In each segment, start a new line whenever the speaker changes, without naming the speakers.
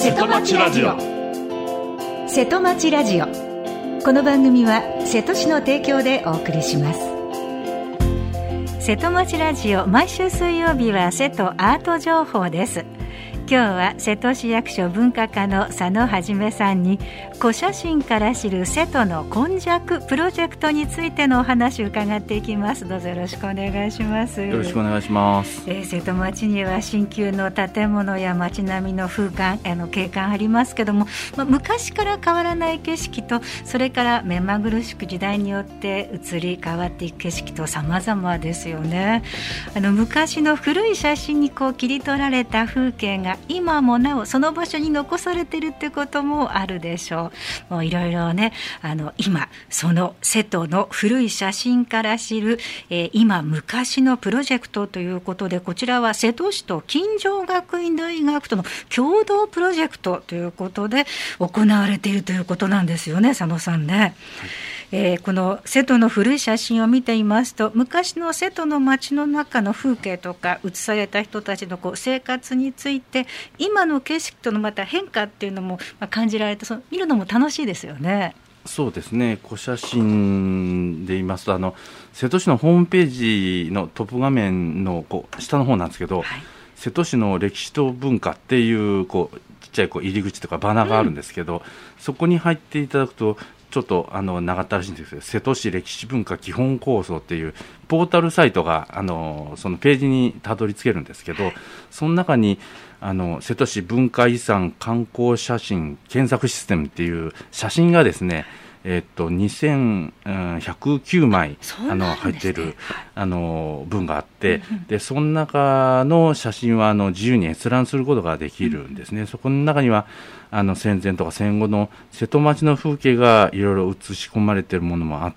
瀬戸町ラジオ。
瀬戸町ラジオ。この番組は瀬戸市の提供でお送りします。瀬戸町ラジオ、毎週水曜日は瀬戸アート情報です。今日は瀬戸市役所文化課の佐野はじめさんに、古写真から知る瀬戸の今昔プロジェクトについてのお話を伺っていきます。どうぞよろしくお願いします。
よろしくお願いします。
瀬戸町には新旧の建物や街並みの風景観ありますけども、昔から変わらない景色と、それから目まぐるしく時代によって移り変わっていく景色と様々ですよね。昔の古い写真に切り取られた風景が今もなおその場所に残されているってこともあるでしょう。もういろいろね、今その瀬戸の古い写真から知る、今昔のプロジェクトということで、こちらは瀬戸市と金城学院大学との共同プロジェクトということで行われているということなんですよね、佐野さんね。この瀬戸の古い写真を見ていますと、昔の瀬戸の街の中の風景とか写された人たちの生活について、今の景色とのまた変化っていうのも感じられて、見るのも楽しいですよね。
そうですね。古写真で言いますと、瀬戸市のホームページのトップ画面の下の方なんですけど、はい、瀬戸市の歴史と文化っていうちっちゃい入り口とかバナーがあるんですけど、そこに入っていただくとちょっと長ったらしいんですけど、瀬戸市歴史文化基本構想っていうポータルサイトがそのページにたどり着けるんですけど、その中に瀬戸市文化遺産観光写真検索システムっていう写真がですね、2109枚入っている文があって、でその中の写真は自由に閲覧することができるんですね。そこの中には戦前とか戦後の瀬戸町の風景がいろいろ映し込まれているものもあって、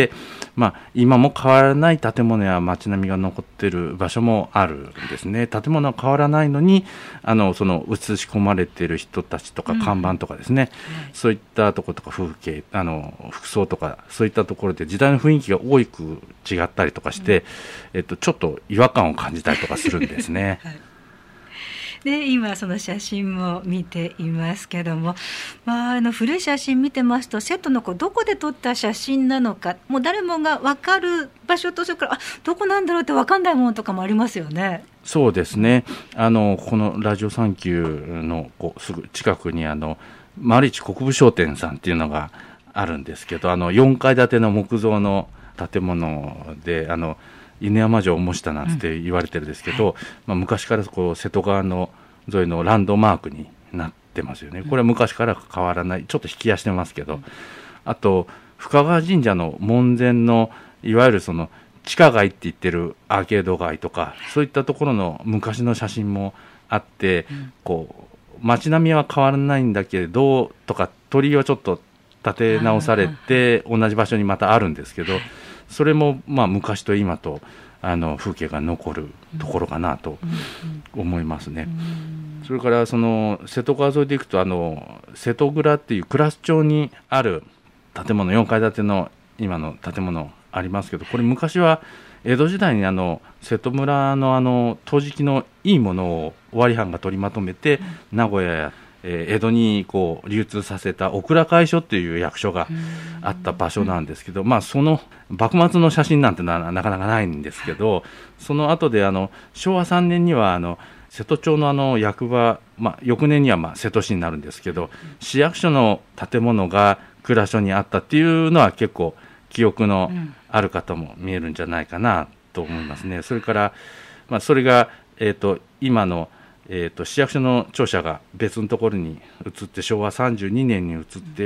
今も変わらない建物や街並みが残っている場所もあるんですね。建物は変わらないのにその映し込まれている人たちとか看板とかですね、そういったところとか風景服装とか、そういったところで時代の雰囲気が大きく違ったりとかして、ちょっと違和感を感じたりとかするんですね。はい。
で今その写真も見ていますけども、古い写真見てますと、瀬戸のどこで撮った写真なのか、もう誰もが分かる場所と、それからどこなんだろうって分かんないものとかもありますよね。
そうですね。このラジオサンキューのすぐ近くに丸一国分商店さんっていうのがあるんですけど、4階建ての木造の建物で犬山城を模したなんて言われてるんですけど、昔から瀬戸川の沿いのランドマークになってますよね。これは昔から変わらない、ちょっと引き足してますけど、あと深川神社の門前のいわゆるその地下街って言ってるアーケード街とか、そういったところの昔の写真もあって、街並みは変わらないんだけどとか、鳥居はちょっと建て直されて同じ場所にまたあるんですけど、それも昔と今と風景が残るところかなと思いますね。それからその瀬戸川沿いで行くと瀬戸蔵っていう倉須町にある建物、4階建ての今の建物ありますけど、これ昔は江戸時代に瀬戸村の陶磁器のいいものを尾張藩が取りまとめて、名古屋や江戸に流通させた小倉会所っていう役所があった場所なんですけど、その幕末の写真なんてなかなかないんですけど、その後で昭和3年には瀬戸町の役場、翌年には瀬戸市になるんですけど、市役所の建物が蔵所にあったっていうのは結構記憶のある方も見えるんじゃないかなと思いますね。それから、それが、今の市役所の庁舎が別のところに移って、昭和32年に移って、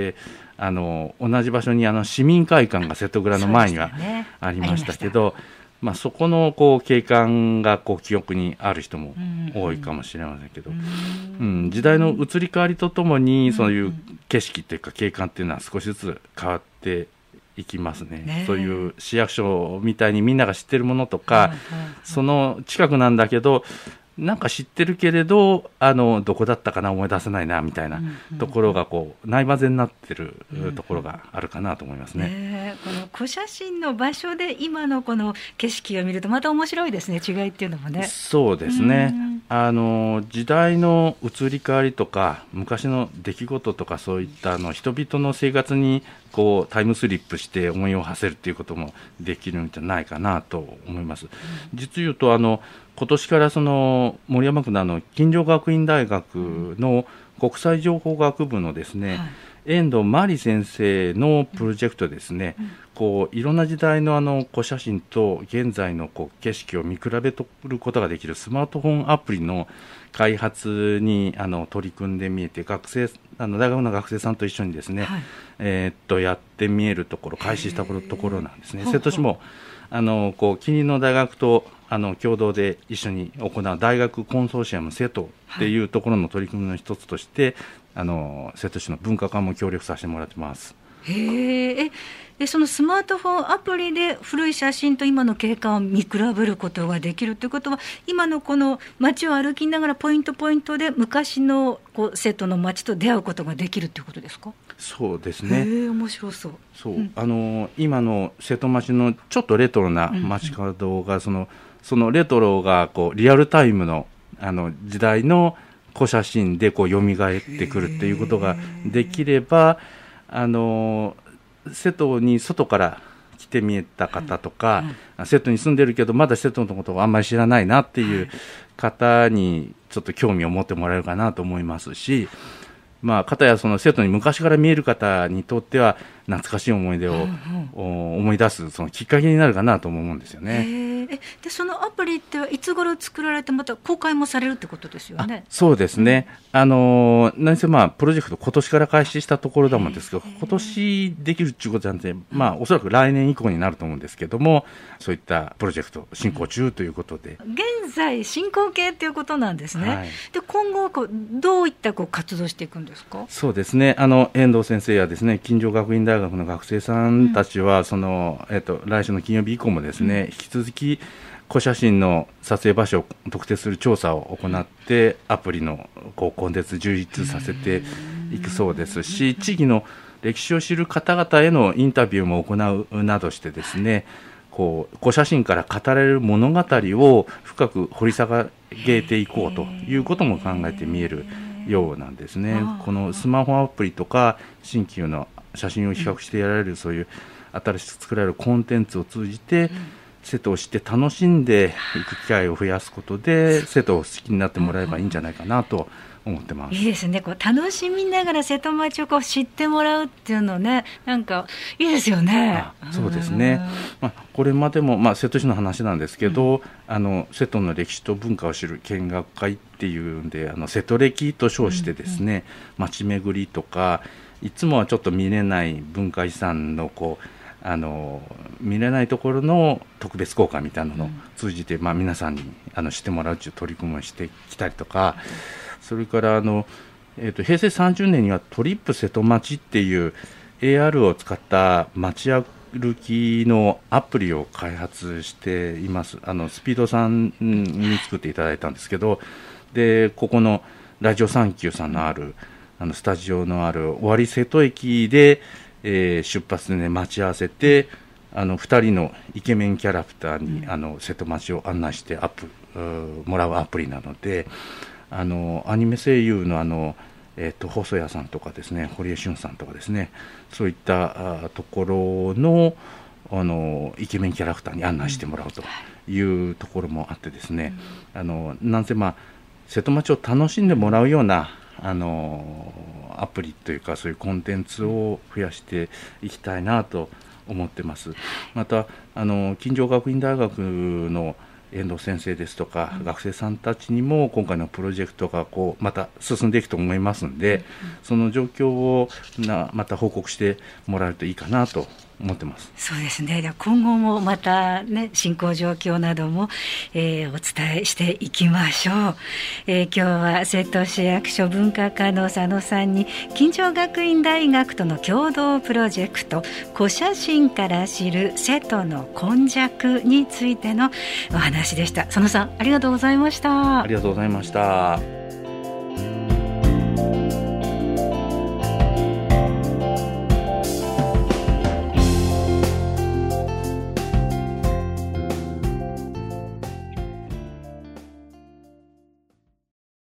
同じ場所に市民会館が瀬戸蔵の前にはありましたけど、そこの景観が記憶にある人も多いかもしれませんけど、時代の移り変わりとともにそういう景色というか景観っていうのは少しずつ変わっていきますね。そういう市役所みたいにみんなが知ってるものとか、その近くなんだけどなんか知ってるけれどどこだったかな思い出せないなみたいなところがこうないまぜになってるところがあるかなと思いますね。
この古写真の場所で今のこの景色を見るとまた面白いですね、違いっていうのもね。
そうですね、時代の移り変わりとか昔の出来事とかそういった人々の生活にこうタイムスリップして思いを馳せるということもできるんじゃないかなと思います。実言うと今年から森山区の金城学院大学の国際情報学部のですね、遠藤真理先生のプロジェクトですね、こういろんな時代の古写真と現在のこう景色を見比べることができるスマートフォンアプリの開発に取り組んでみえて、大学の学生さんと一緒にですね、やってみえるところ開始したところなんですね。瀬戸市もこう近隣の大学と共同で一緒に行う大学コンソーシアム瀬戸っていうところの取り組みの一つとして、瀬戸市の文化館も協力させてもらってます。
そのスマートフォンアプリで古い写真と今の景観を見比べることができるということは、今のこの街を歩きながらポイントポイントで昔の瀬戸の街と出会うことができるということですか？
そうですね。
面白そう。
そう、今の瀬戸町のちょっとレトロな街角が、そのレトロがこうリアルタイムの時代の古写真でこう蘇ってくるっていうことができれば、瀬戸に外から来てみえた方とか、瀬戸に住んでるけどまだ瀬戸のことをあんまり知らないなっていう方にちょっと興味を持ってもらえるかなと思いますし、片やその瀬戸に昔から見える方にとっては懐かしい思い出を思い出すそのきっかけになるかなと思うんですよね。
でそのアプリっていつ頃作られてまた公開もされるってことですよね。
そうですね、何せプロジェクト今年から開始したところだもんですけど、今年できるっていうことなんで、おそらく来年以降になると思うんですけども、そういったプロジェクト進行中ということで、
現在進行形ということなんですね。で今後どういった活動していくんですか？
そうですね、遠藤先生やですね金城学院大学の学生さんたちは、来週の金曜日以降もですね、引き続き古写真の撮影場所を特定する調査を行ってアプリのコンテンツ充実させていくそうですし、地域の歴史を知る方々へのインタビューも行うなどしてですね、古写真から語られる物語を深く掘り下げていこうということも考えて見えるようなんですね。このスマホアプリとか新旧の写真を比較してやられるそういう新しく作られるコンテンツを通じて瀬戸を知って楽しんでいく機会を増やすことで瀬戸を好きになってもらえばいいんじゃないかなと思ってます。
いいですね。楽しみながら瀬戸町を知ってもらうっていうのね、なんかいいですよね。
そうですね、これまでも、瀬戸市の話なんですけど、瀬戸の歴史と文化を知る見学会っていうんで瀬戸歴と称してですね、町巡りとかいつもはちょっと見れない文化遺産の見れないところの特別公開みたいなのを通じて、皆さんに知ってもらうという取り組みをしてきたりとか、それから平成30年にはトリップ瀬戸町っていう AR を使った街歩きのアプリを開発しています。スピードさんに作っていただいたんですけど、でここのラジオサンキューさんのあるスタジオのある尾張瀬戸駅で、出発で、待ち合わせて2人のイケメンキャラクターに瀬戸町を案内してもらうアプリなので、アニメ声優の細谷さんとかですね、堀江俊さんとかですね、そういったところのイケメンキャラクターに案内してもらうというところもあってですね、なんせ瀬戸町を楽しんでもらうようなアプリというかそういうコンテンツを増やしていきたいなと思ってます。また金城学院大学の遠藤先生ですとか、学生さんたちにも今回のプロジェクトがまた進んでいくと思いますので、その状況をまた報告してもらえるといいかなと思ってます。
そうですね。では今後もまたね、進行状況なども、お伝えしていきましょう。今日は瀬戸市役所文化課の佐野さんに、金城学院大学との共同プロジェクト、古写真から知る瀬戸の今昔についてのお話でした。佐野さん、ありがとうございました。
ありがとうございました。